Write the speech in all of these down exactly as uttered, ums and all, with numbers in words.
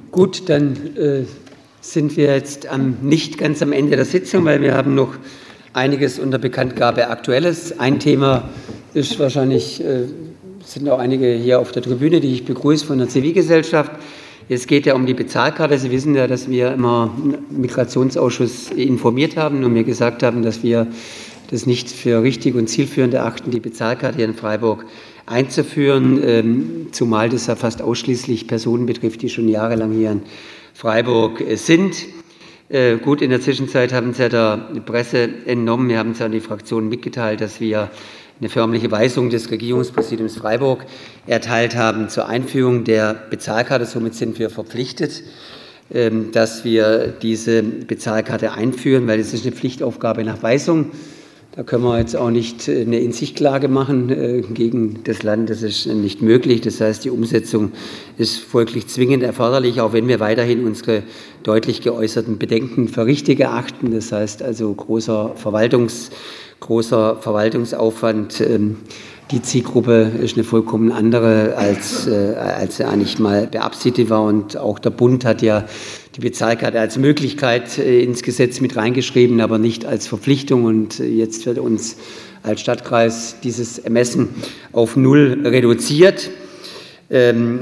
Gut, dann äh, sind wir jetzt am, nicht ganz am Ende der Sitzung, weil wir haben noch einiges unter Bekanntgabe Aktuelles. Ein Thema ist wahrscheinlich, äh, sind auch einige hier auf der Tribüne, die ich begrüße von der Zivilgesellschaft. Es geht ja um die Bezahlkarte. Sie wissen ja, dass wir immer im Migrationsausschuss informiert haben und mir gesagt haben, dass wir das nicht für richtig und zielführend erachten, die Bezahlkarte hier in Freiburg einzuführen, ähm, zumal das ja fast ausschließlich Personen betrifft, die schon jahrelang hier in Freiburg äh, sind. Äh, gut, in der Zwischenzeit haben Sie ja der Presse entnommen, wir haben es ja an die Fraktionen mitgeteilt, dass wir eine förmliche Weisung des Regierungspräsidiums Freiburg erteilt haben zur Einführung der Bezahlkarte. Somit sind wir verpflichtet, ähm, dass wir diese Bezahlkarte einführen, weil es ist eine Pflichtaufgabe nach Weisung. Da können wir jetzt auch nicht eine In-sich-Klage machen äh, gegen das Land. Das ist nicht möglich. Das heißt, die Umsetzung ist folglich zwingend erforderlich, auch wenn wir weiterhin unsere deutlich geäußerten Bedenken für richtig erachten. Das heißt also großer, Verwaltungs, großer Verwaltungsaufwand. Ähm, die Zielgruppe ist eine vollkommen andere, als, äh, als sie eigentlich mal beabsichtigt war. Und auch der Bund hat ja die Bezahlkarte als Möglichkeit äh, ins Gesetz mit reingeschrieben, aber nicht als Verpflichtung. Und äh, jetzt wird uns als Stadtkreis dieses Ermessen auf null reduziert. Ähm,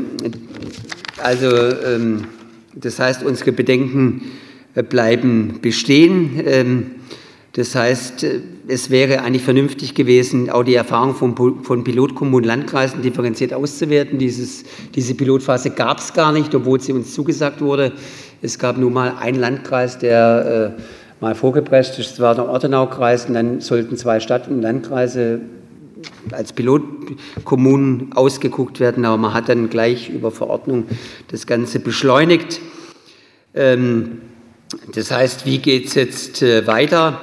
also ähm, das heißt, unsere Bedenken äh, bleiben bestehen. Ähm, Das heißt, es wäre eigentlich vernünftig gewesen, auch die Erfahrung von, von Pilotkommunen und Landkreisen differenziert auszuwerten. Dieses, diese Pilotphase gab es gar nicht, obwohl sie uns zugesagt wurde. Es gab nur mal einen Landkreis, der äh, mal vorgeprescht ist, das war der Ortenaukreis, und dann sollten zwei Stadt- und Landkreise als Pilotkommunen ausgeguckt werden, aber man hat dann gleich über Verordnung das Ganze beschleunigt. Ähm, das heißt, wie geht es jetzt äh, weiter?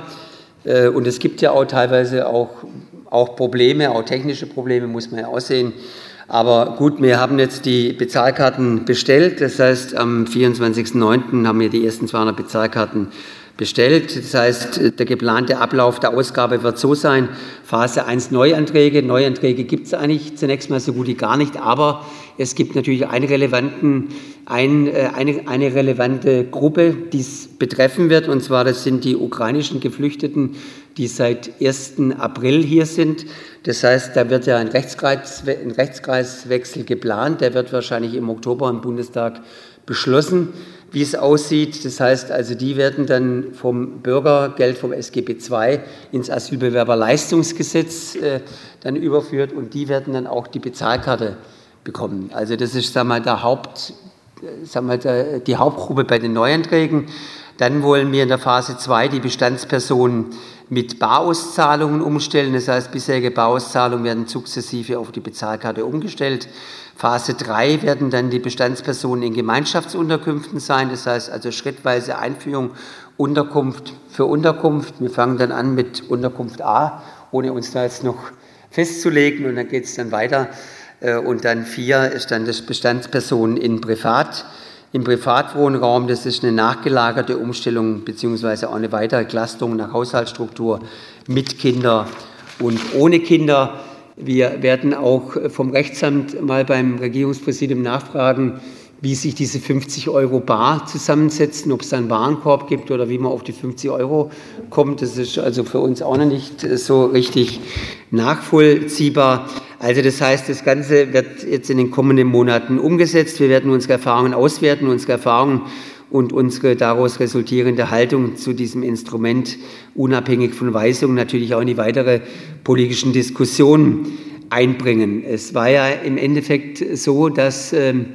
Und es gibt ja auch teilweise auch, auch Probleme, auch technische Probleme, muss man ja auch sehen. Aber gut, wir haben jetzt die Bezahlkarten bestellt. Das heißt, am vierundzwanzigsten neunten haben wir die ersten zweihundert Bezahlkarten bestellt. Das heißt, der geplante Ablauf der Ausgabe wird so sein: Phase eins Neuanträge. Neuanträge gibt es eigentlich zunächst mal so gut wie gar nicht, aber es gibt natürlich einen relevanten, ein, eine, eine relevante Gruppe, die es betreffen wird, und zwar das sind die ukrainischen Geflüchteten, die seit ersten April hier sind. Das heißt, da wird ja ein, Rechtskreis, ein Rechtskreiswechsel geplant, der wird wahrscheinlich im Oktober im Bundestag beschlossen, wie es aussieht. Das heißt also, die werden dann vom Bürgergeld, vom S G B zwei ins Asylbewerberleistungsgesetz äh, dann überführt, und die werden dann auch die Bezahlkarte bekommen. Also das ist, sagen wir mal, der Haupt, sagen wir, der, die Hauptgruppe bei den Neuanträgen. Dann wollen wir in der Phase zwei die Bestandspersonen mit Barauszahlungen umstellen. Das heißt, bisherige Barauszahlungen werden sukzessive auf die Bezahlkarte umgestellt. Phase drei werden dann die Bestandspersonen in Gemeinschaftsunterkünften sein. Das heißt also schrittweise Einführung Unterkunft für Unterkunft. Wir fangen dann an mit Unterkunft A, ohne uns da jetzt noch festzulegen, und dann geht es dann weiter. Und dann vier ist dann das Bestandspersonen in Privat, im Privatwohnraum. Das ist eine nachgelagerte Umstellung beziehungsweise auch eine weitere Entlastung nach Haushaltsstruktur mit Kinder und ohne Kinder. Wir werden auch vom Rechtsamt mal beim Regierungspräsidium nachfragen, wie sich diese fünfzig Euro bar zusammensetzen, ob es da einen Warenkorb gibt oder wie man auf die fünfzig Euro kommt. Das ist also für uns auch noch nicht so richtig nachvollziehbar. Also das heißt, das Ganze wird jetzt in den kommenden Monaten umgesetzt. Wir werden unsere Erfahrungen auswerten, unsere Erfahrungen und unsere daraus resultierende Haltung zu diesem Instrument unabhängig von Weisungen natürlich auch in die weitere politischen Diskussionen einbringen. Es war ja im Endeffekt so, dass, ähm,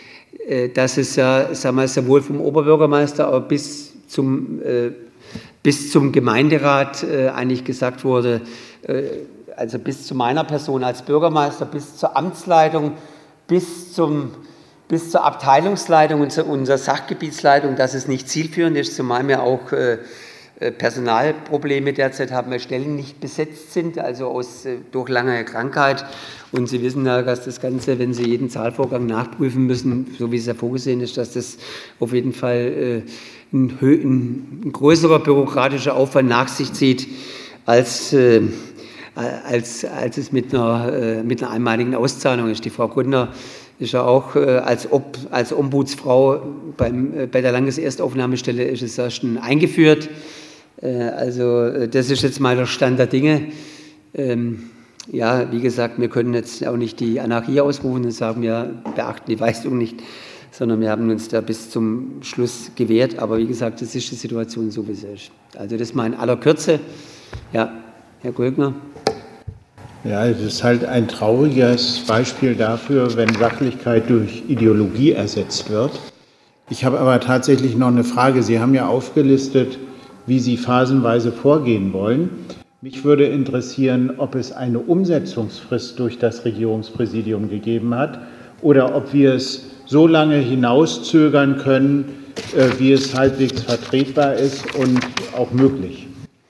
dass es ja, sagen wir, sowohl vom Oberbürgermeister aber bis zum, äh, bis zum Gemeinderat äh, eigentlich gesagt wurde, äh, also bis zu meiner Person als Bürgermeister, bis zur Amtsleitung, bis, zum, bis zur Abteilungsleitung und zu unserer Sachgebietsleitung, dass es nicht zielführend ist, zumal wir auch äh, Personalprobleme derzeit haben, weil Stellen nicht besetzt sind, also aus, äh, durch lange Krankheit. Und Sie wissen ja, dass das Ganze, wenn Sie jeden Zahlvorgang nachprüfen müssen, so wie es ja vorgesehen ist, dass das auf jeden Fall äh, ein, ein, ein größerer bürokratischer Aufwand nach sich zieht, als äh, Als, als es mit einer, mit einer einmaligen Auszahlung ist. Die Frau Gründner ist ja auch äh, als, Ob, als Ombudsfrau beim, äh, bei der Landeserstaufnahmestelle ist es ja schon eingeführt. Äh, also äh, das ist jetzt mal der Stand der Dinge. Ähm, ja, wie gesagt, wir können jetzt auch nicht die Anarchie ausrufen und sagen, wir beachten die Weisung nicht, sondern wir haben uns da bis zum Schluss gewehrt. Aber wie gesagt, das ist die Situation so, wie sie ist. Also das mal in aller Kürze. Ja, Herr Golgner. Ja, es ist halt ein trauriges Beispiel dafür, wenn Sachlichkeit durch Ideologie ersetzt wird. Ich habe aber tatsächlich noch eine Frage. Sie haben ja aufgelistet, wie Sie phasenweise vorgehen wollen. Mich würde interessieren, ob es eine Umsetzungsfrist durch das Regierungspräsidium gegeben hat oder ob wir es so lange hinauszögern können, wie es halbwegs vertretbar ist und auch möglich.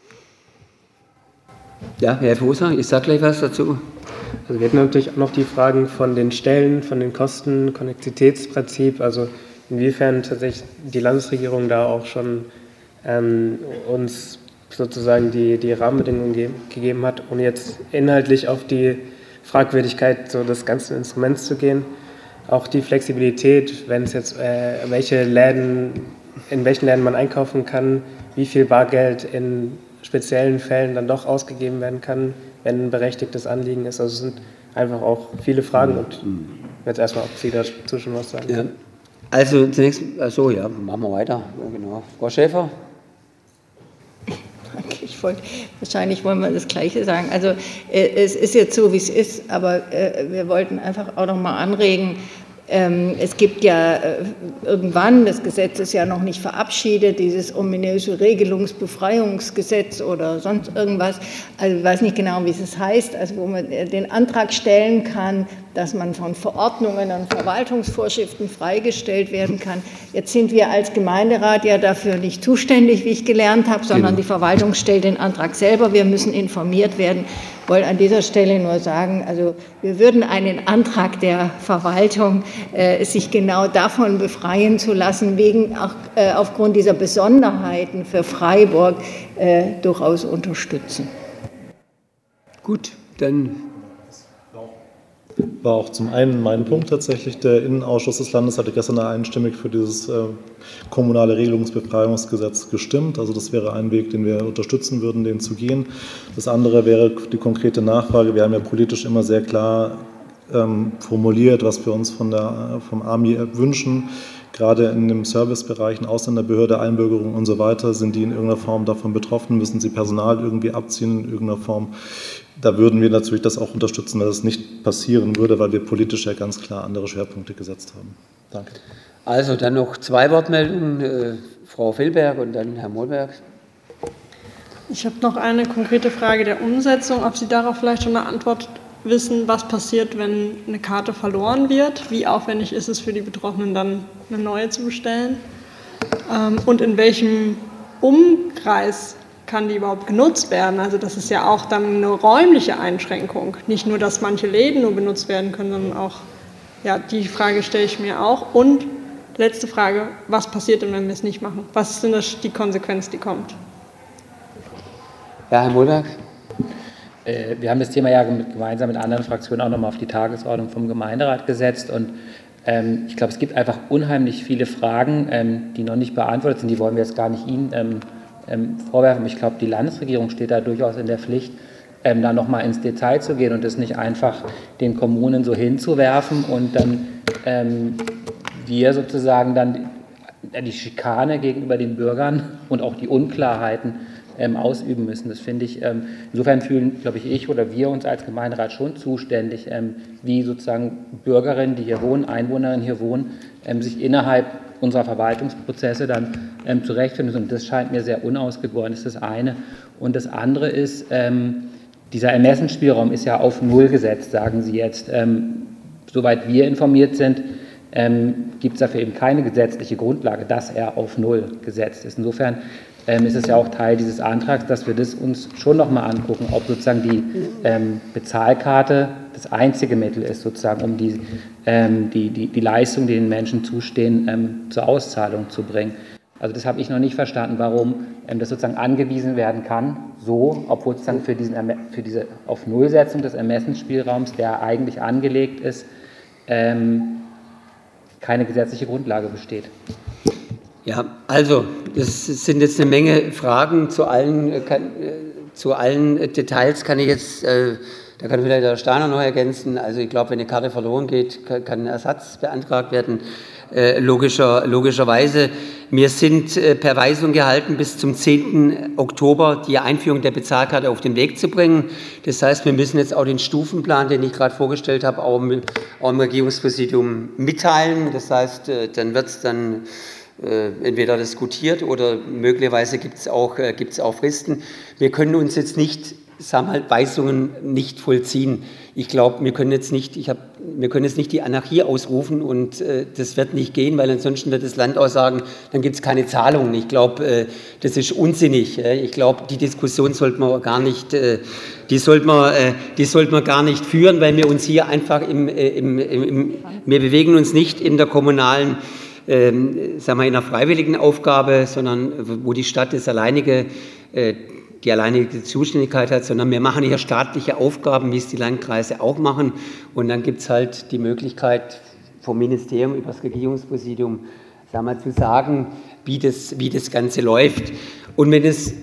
Ja, Herr Foser, ich sage gleich was dazu. Also wir hatten natürlich auch noch die Fragen von den Stellen, von den Kosten, Konnektivitätsprinzip, also inwiefern tatsächlich die Landesregierung da auch schon ähm, uns sozusagen die, die Rahmenbedingungen ge- gegeben hat, ohne jetzt inhaltlich auf die Fragwürdigkeit so des ganzen Instruments zu gehen. Auch die Flexibilität, wenn es jetzt äh, welche Läden, in welchen Läden man einkaufen kann, wie viel Bargeld in speziellen Fällen dann doch ausgegeben werden kann, wenn ein berechtigtes Anliegen ist. Also es sind einfach auch viele Fragen und jetzt erstmal, ob Sie dazu schon was sagen. Ja. Also zunächst, so ja, machen wir weiter. Ja, genau. Frau Schäfer? Ich wollte, wahrscheinlich wollen wir das Gleiche sagen. Also äh, es ist jetzt so, wie es ist, aber äh, wir wollten einfach auch noch mal anregen, ähm, es gibt ja äh, irgendwann, das Gesetz ist ja noch nicht verabschiedet, dieses ominöse Regelungsbefreiungsgesetz oder sonst irgendwas, also ich weiß nicht genau, wie es heißt, also wo man den Antrag stellen kann, dass man von Verordnungen und Verwaltungsvorschriften freigestellt werden kann. Jetzt sind wir als Gemeinderat ja dafür nicht zuständig, wie ich gelernt habe, sondern die Verwaltung stellt den Antrag selber. Wir müssen informiert werden. Ich wollte an dieser Stelle nur sagen, also wir würden einen Antrag der Verwaltung, äh, sich genau davon befreien zu lassen, wegen auch äh, aufgrund dieser Besonderheiten für Freiburg äh, durchaus unterstützen. Gut, dann war auch zum einen mein Punkt tatsächlich. Der Innenausschuss des Landes hatte gestern einstimmig für dieses äh, kommunale Regelungsbefreiungsgesetz gestimmt. Also das wäre ein Weg, den wir unterstützen würden, den zu gehen. Das andere wäre die konkrete Nachfrage. Wir haben ja politisch immer sehr klar ähm, formuliert, was wir uns von der, vom A M I wünschen. Gerade in dem Servicebereich, in Ausländerbehörde, Einbürgerung und so weiter, sind die in irgendeiner Form davon betroffen, müssen sie Personal irgendwie abziehen in irgendeiner Form. Da würden wir natürlich das auch unterstützen, wenn das nicht passieren würde, weil wir politisch ja ganz klar andere Schwerpunkte gesetzt haben. Danke. Also dann noch zwei Wortmeldungen, äh, Frau Fehlberg und dann Herr Mohlberg. Ich habe noch eine konkrete Frage der Umsetzung, ob Sie darauf vielleicht schon eine Antwort wissen, was passiert, wenn eine Karte verloren wird, wie aufwendig ist es für die Betroffenen dann eine neue zu bestellen ähm, und in welchem Umkreis kann die überhaupt genutzt werden? Also das ist ja auch dann eine räumliche Einschränkung. Nicht nur, dass manche Läden nur benutzt werden können, sondern auch, ja, die Frage stelle ich mir auch. Und letzte Frage, was passiert denn, wenn wir es nicht machen? Was ist denn das, die Konsequenz, die kommt? Ja, Herr Mohlberg. Äh, wir haben das Thema ja mit, gemeinsam mit anderen Fraktionen auch nochmal auf die Tagesordnung vom Gemeinderat gesetzt und ähm, ich glaube, es gibt einfach unheimlich viele Fragen, ähm, die noch nicht beantwortet sind. Die wollen wir jetzt gar nicht Ihnen ähm, Ähm, vorwerfen. Ich glaube, die Landesregierung steht da durchaus in der Pflicht, ähm, da nochmal ins Detail zu gehen und das nicht einfach den Kommunen so hinzuwerfen und dann ähm, wir sozusagen dann die Schikane gegenüber den Bürgern und auch die Unklarheiten ähm, ausüben müssen. Das finde ich, ähm, insofern fühlen, glaube ich, ich oder wir uns als Gemeinderat schon zuständig, ähm, wie sozusagen Bürgerinnen, die hier wohnen, Einwohnerinnen hier wohnen, ähm, sich innerhalb unserer Verwaltungsprozesse dann ähm, zurechtfinden. Und das scheint mir sehr unausgegoren, das ist das eine. Und das andere ist, ähm, dieser Ermessensspielraum ist ja auf Null gesetzt, sagen Sie jetzt. Ähm, soweit wir informiert sind, ähm, gibt es dafür eben keine gesetzliche Grundlage, dass er auf Null gesetzt ist. Insofern ähm, ist es ja auch Teil dieses Antrags, dass wir das uns schon nochmal angucken, ob sozusagen die ähm, Bezahlkarte das einzige Mittel ist, sozusagen, um die, ähm, die, die, die Leistung, die den Menschen zustehen, ähm, zur Auszahlung zu bringen. Also das habe ich noch nicht verstanden, warum ähm, das sozusagen angewiesen werden kann, so, obwohl es dann für, diesen, für diese auf Nullsetzung des Ermessensspielraums, der eigentlich angelegt ist, ähm, keine gesetzliche Grundlage besteht. Ja, also das sind jetzt eine Menge Fragen zu allen, kann, zu allen Details kann ich jetzt, äh, da kann vielleicht der Steiner noch ergänzen. Also ich glaube, wenn eine Karte verloren geht, kann, kann ein Ersatz beantragt werden. Äh, logischer, logischerweise. Wir sind äh, per Weisung gehalten, bis zum zehnten Oktober die Einführung der Bezahlkarte auf den Weg zu bringen. Das heißt, wir müssen jetzt auch den Stufenplan, den ich gerade vorgestellt habe, auch im, auch im Regierungspräsidium mitteilen. Das heißt, äh, dann wird es dann äh, entweder diskutiert oder möglicherweise gibt es auch, äh, gibt's auch Fristen. Wir können uns jetzt nicht, sagen wir mal, Weisungen nicht vollziehen. Ich glaube, wir können jetzt nicht, ich hab, wir können jetzt nicht die Anarchie ausrufen und äh, das wird nicht gehen, weil ansonsten wird das Land auch sagen, dann gibt es keine Zahlungen. Ich glaube, äh, das ist unsinnig. Äh. Ich glaube, die Diskussion sollte man gar nicht, äh, die sollte man, äh, die sollte man gar nicht führen, weil wir uns hier einfach im, äh, im, im, im wir bewegen uns nicht in der kommunalen, äh, sagen wir, in einer freiwilligen Aufgabe, sondern wo die Stadt das alleinige äh, die alleinige Zuständigkeit hat, sondern wir machen hier staatliche Aufgaben, wie es die Landkreise auch machen. Und dann gibt es halt die Möglichkeit vom Ministerium über das Regierungspräsidium, sagen wir, zu sagen, wie das, wie das Ganze läuft. Und wenn, es,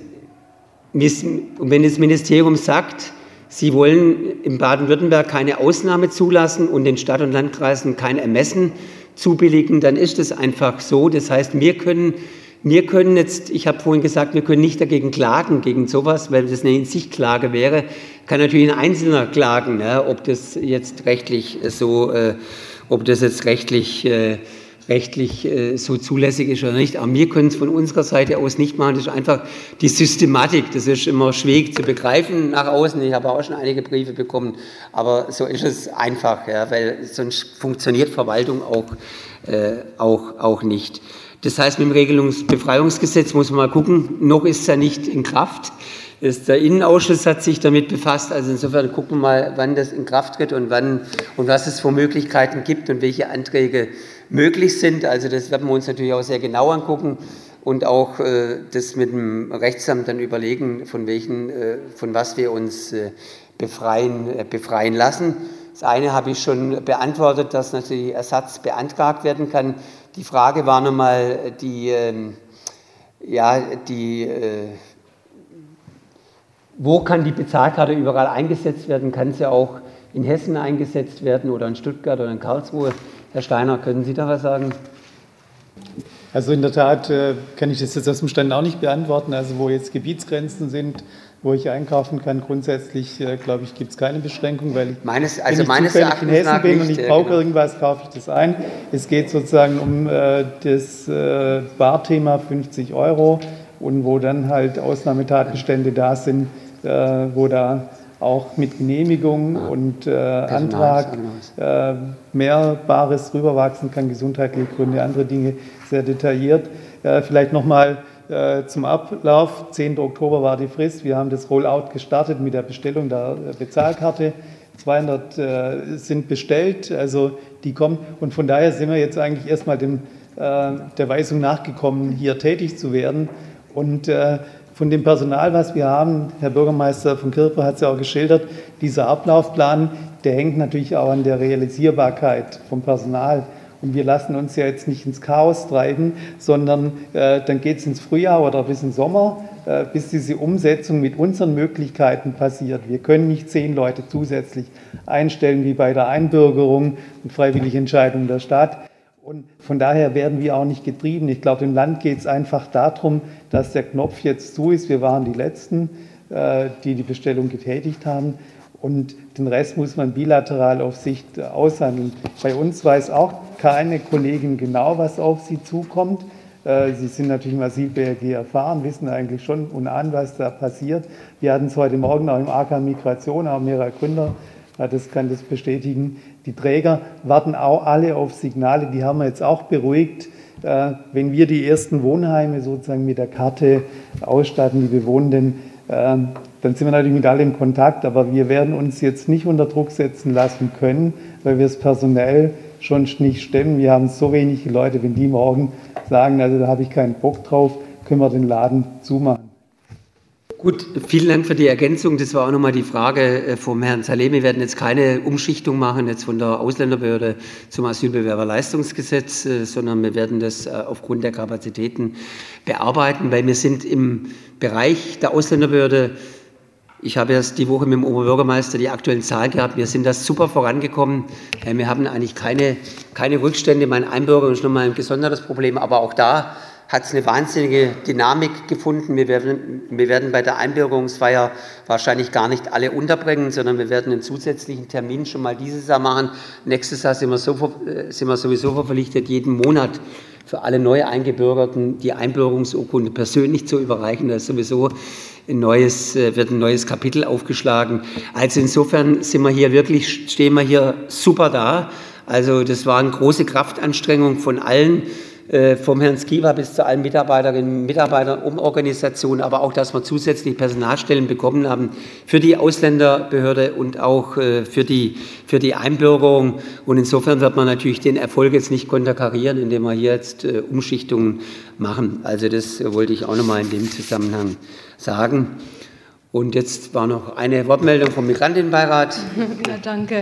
und wenn das Ministerium sagt, sie wollen in Baden-Württemberg keine Ausnahme zulassen und den Stadt- und Landkreisen kein Ermessen zubilligen, dann ist es einfach so. Das heißt, wir können Wir können jetzt, ich habe vorhin gesagt, wir können nicht dagegen klagen, gegen sowas, weil das eine In-sich-Klage wäre. Kann natürlich ein Einzelner klagen, ja, ob das jetzt rechtlich so, äh, ob das jetzt rechtlich, äh, rechtlich äh, so zulässig ist oder nicht. Aber wir können es von unserer Seite aus nicht machen. Das ist einfach die Systematik. Das ist immer schwierig zu begreifen nach außen. Ich habe auch schon einige Briefe bekommen, aber so ist es einfach, ja, weil sonst funktioniert Verwaltung auch, äh, auch, auch nicht. Das heißt, mit dem Regelungsbefreiungsgesetz muss man mal gucken, noch ist es ja nicht in Kraft. Der Innenausschuss hat sich damit befasst, also insofern gucken wir mal, wann das in Kraft tritt und, wann, und was es für Möglichkeiten gibt und welche Anträge möglich sind. Also das werden wir uns natürlich auch sehr genau angucken und auch äh, das mit dem Rechtsamt dann überlegen, von, welchen, äh, von was wir uns äh, befreien, äh, befreien lassen. Das eine habe ich schon beantwortet, dass natürlich Ersatz beantragt werden kann. Die Frage war nochmal die, ähm, ja, die, äh, wo kann die Bezahlkarte überall eingesetzt werden? Kann sie auch in Hessen eingesetzt werden oder in Stuttgart oder in Karlsruhe? Herr Steiner, können Sie da was sagen? Also in der Tat äh, kann ich das jetzt aus dem Stand auch nicht beantworten. Also wo jetzt Gebietsgrenzen sind, wo ich einkaufen kann, grundsätzlich, äh, glaube ich, gibt es keine Beschränkung, weil ich, meines, also wenn ich meines zufällig in Hessen bin und ich brauche genau. irgendwas, kaufe ich das ein. Es geht sozusagen um äh, das äh, Barthema fünfzig Euro und wo dann halt Ausnahmetatbestände da sind, äh, wo da auch mit Genehmigung ja. und äh, Antrag äh, mehr Bares rüberwachsen kann, gesundheitliche Gründe, andere Dinge, sehr detailliert. Äh, vielleicht nochmal äh, zum Ablauf. zehnten Oktober war die Frist. Wir haben das Rollout gestartet mit der Bestellung der Bezahlkarte. zweihundert äh, sind bestellt, also die kommen. Und von daher sind wir jetzt eigentlich erstmal dem, äh, der Weisung nachgekommen, hier tätig zu werden. Und äh, von dem Personal, was wir haben, Herr Bürgermeister von Kirper hat es ja auch geschildert, dieser Ablaufplan, der hängt natürlich auch an der Realisierbarkeit vom Personal. Und wir lassen uns ja jetzt nicht ins Chaos treiben, sondern äh, dann geht es ins Frühjahr oder bis in den Sommer, äh, bis diese Umsetzung mit unseren Möglichkeiten passiert. Wir können nicht zehn Leute zusätzlich einstellen wie bei der Einbürgerung und freiwillige Entscheidung der Stadt. Und von daher werden wir auch nicht getrieben. Ich glaube, im Land geht es einfach darum, dass der Knopf jetzt zu ist. Wir waren die Letzten, die die Bestellung getätigt haben. Und den Rest muss man bilateral auf Sicht aushandeln. Bei uns weiß auch keine Kollegin genau, was auf sie zukommt. Sie sind natürlich massiv B R G erfahren, wissen eigentlich schon und ahnen, was da passiert. Wir hatten es heute Morgen auch im A K Migration, auch mehrere Gründer, das kann das bestätigen. Die Träger warten auch alle auf Signale, die haben wir jetzt auch beruhigt. Wenn wir die ersten Wohnheime sozusagen mit der Karte ausstatten, die Bewohnenden, dann sind wir natürlich mit allen in Kontakt, aber wir werden uns jetzt nicht unter Druck setzen lassen können, weil wir es personell schon nicht stemmen. Wir haben so wenige Leute, wenn die morgen sagen, also da habe ich keinen Bock drauf, können wir den Laden zumachen. Gut, vielen Dank für die Ergänzung. Das war auch nochmal die Frage vom Herrn Saleh. Wir werden jetzt keine Umschichtung machen, jetzt von der Ausländerbehörde zum Asylbewerberleistungsgesetz, sondern wir werden das aufgrund der Kapazitäten bearbeiten, weil wir sind im Bereich der Ausländerbehörde. Ich habe erst die Woche mit dem Oberbürgermeister die aktuellen Zahlen gehabt. Wir sind das super vorangekommen. Wir haben eigentlich keine, keine Rückstände. Mein Einbürger ist nochmal ein gesondertes Problem, aber auch da hat es eine wahnsinnige Dynamik gefunden. Wir werden, wir werden bei der Einbürgerungsfeier wahrscheinlich gar nicht alle unterbringen, sondern wir werden einen zusätzlichen Termin schon mal dieses Jahr machen. Nächstes Jahr sind wir, so, sind wir sowieso verpflichtet, jeden Monat für alle neu Eingebürgerten die Einbürgerungsurkunde persönlich zu überreichen. Da ist sowieso ein neues, wird ein neues Kapitel aufgeschlagen. Also insofern sind wir hier wirklich, stehen wir hier super da. Also das war eine große Kraftanstrengung von allen, vom Herrn Skiba bis zu allen Mitarbeiterinnen und Mitarbeitern, Umorganisationen, aber auch, dass wir zusätzlich Personalstellen bekommen haben für die Ausländerbehörde und auch für die, für die Einbürgerung. Und insofern wird man natürlich den Erfolg jetzt nicht konterkarieren, indem wir hier jetzt Umschichtungen machen. Also das wollte ich auch nochmal in dem Zusammenhang sagen. Und jetzt war noch eine Wortmeldung vom Migrantinnenbeirat. Ja, danke.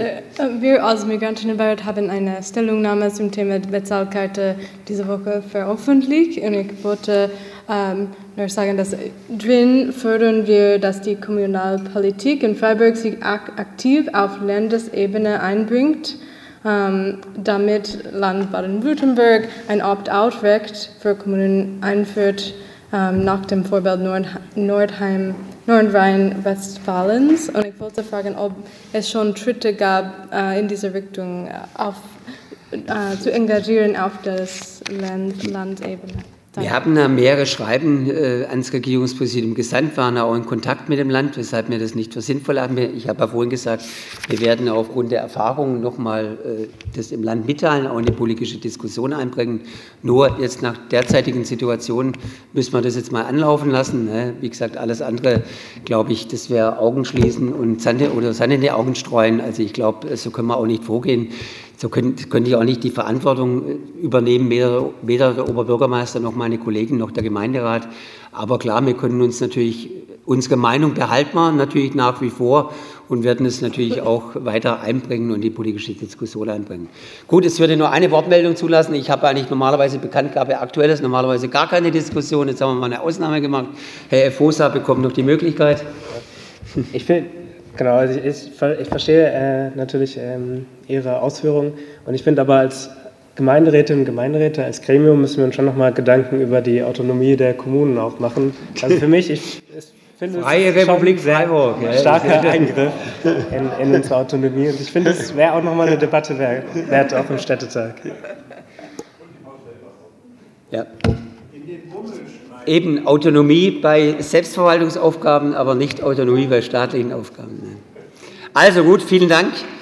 Wir als Migrantinnenbeirat haben eine Stellungnahme zum Thema Bezahlkarte diese Woche veröffentlicht. Und ich wollte ähm, nur sagen, dass drin fördern wir, dass die Kommunalpolitik in Freiburg sich ak- aktiv auf Landesebene einbringt, ähm, damit Land Baden-Württemberg ein Opt-out-Recht für Kommunen einführt, ähm, nach dem Vorbild Nord- Nordheim. Nordrhein-Westfalens. Und ich wollte fragen, ob es schon Schritte gab, äh, in diese Richtung auf, äh, zu engagieren auf der Land- Landebene. Wir haben da mehrere Schreiben äh, ans Regierungspräsidium gesandt, waren auch in Kontakt mit dem Land, weshalb wir das nicht für sinnvoll haben. Ich habe ja vorhin gesagt, wir werden aufgrund der Erfahrungen nochmal äh, das im Land mitteilen, auch in die politische Diskussion einbringen. Nur jetzt nach derzeitigen Situation müssen wir das jetzt mal anlaufen lassen. Ne? Wie gesagt, alles andere, glaube ich, das wäre Augen schließen und Sand, oder Sand in die Augen streuen. Also ich glaube, so können wir auch nicht vorgehen. So könnte, könnte ich auch nicht die Verantwortung übernehmen, weder, weder der Oberbürgermeister noch meine Kollegen noch der Gemeinderat. Aber klar, wir können uns natürlich, unsere Meinung behalten wir natürlich nach wie vor und werden es natürlich auch weiter einbringen und die politische Diskussion einbringen. Gut, es würde nur eine Wortmeldung zulassen. Ich habe eigentlich normalerweise Bekanntgabe Aktuelles, normalerweise gar keine Diskussion. Jetzt haben wir mal eine Ausnahme gemacht. Herr Fosa bekommt noch die Möglichkeit. Ich finde, genau, also ich, ich verstehe äh, natürlich ähm, Ihre Ausführungen und ich finde aber als Gemeinderätinnen und Gemeinderäte, als Gremium müssen wir uns schon nochmal Gedanken über die Autonomie der Kommunen auch machen. Also für mich, ich, ich finde Freie es Republik schon ein Freiburg, sehr ja. starker Eingriff in, in unsere Autonomie und ich finde, es wäre auch nochmal eine Debatte wert, auch im Städtetag. Ja. Eben Autonomie bei Selbstverwaltungsaufgaben, aber nicht Autonomie bei staatlichen Aufgaben. Also gut, vielen Dank.